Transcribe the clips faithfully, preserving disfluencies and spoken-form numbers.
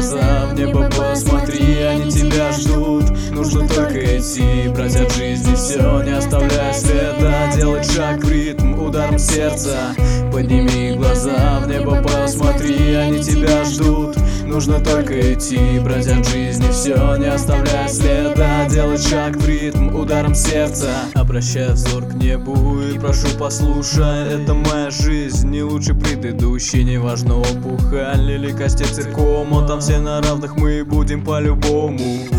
глаза в небо посмотри, они тебя ждут. Нужно только идти, брать от жизни все, не оставляя следа. Делать шаг в ритм ударом сердца. Подними глаза в небо посмотри, они тебя ждут. Нужно только идти, брать от жизни все, не оставляя следа. Делать шаг в ритм ударом сердца. Обращая взор к небу и прошу послушай, это моя жизнь, не лучше предыдущей. Неважно опухоль или костей циркома, там все на равных мы будем по-любому.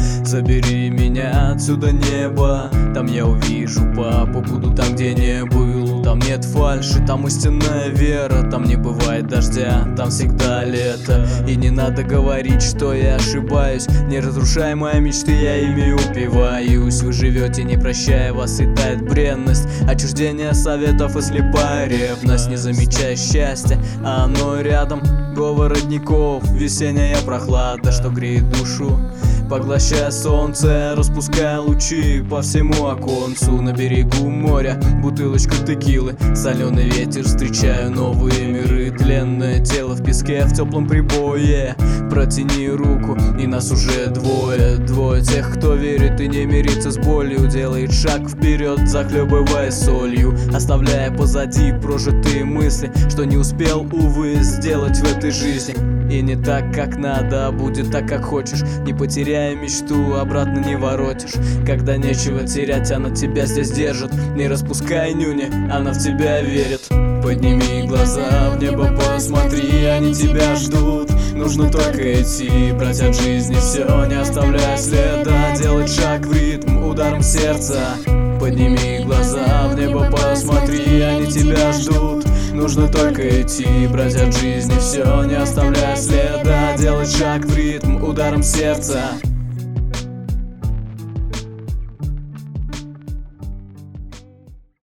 Забери меня отсюда, небо, там я увижу папу, буду там, где не был. Там нет фальши, там истинная вера, там не бывает дождя, там всегда лето. И не надо говорить, что я ошибаюсь, неразрушаемые мечты я ими упиваюсь. Вы живете, не прощая, вас и тает бренность, отчуждение советов и слепая ревность. Не замечая счастья, а оно рядом, говор родников, весенняя прохлада, что греет душу. Поглощая солнце, распуская лучи по всему оконцу. На берегу моря бутылочка текилы, соленый ветер, встречаю новые миры. Тленное тело в песке, в теплом прибое. Протяни руку, и нас уже двое. Двое тех, кто верит и не мирится с болью. Делает шаг вперед, захлебываясь солью, оставляя позади прожитые мысли, что не успел, увы, сделать в этой жизни. И не так, как надо, а будет так, как хочешь. Не потеряй мечту, обратно не воротишь. Когда нечего терять, она тебя здесь держит. Не распускай нюни, она в тебя верит. Подними глаза в небо посмотри, они тебя ждут. Нужно только идти, брать от жизни все, не оставляя следа. Делать шаг в ритм ударом сердца. Подними глаза в небо посмотри, они тебя ждут. Нужно только идти, брать от жизни все, не оставляя следа. Делать шаг в ритм ударом сердца.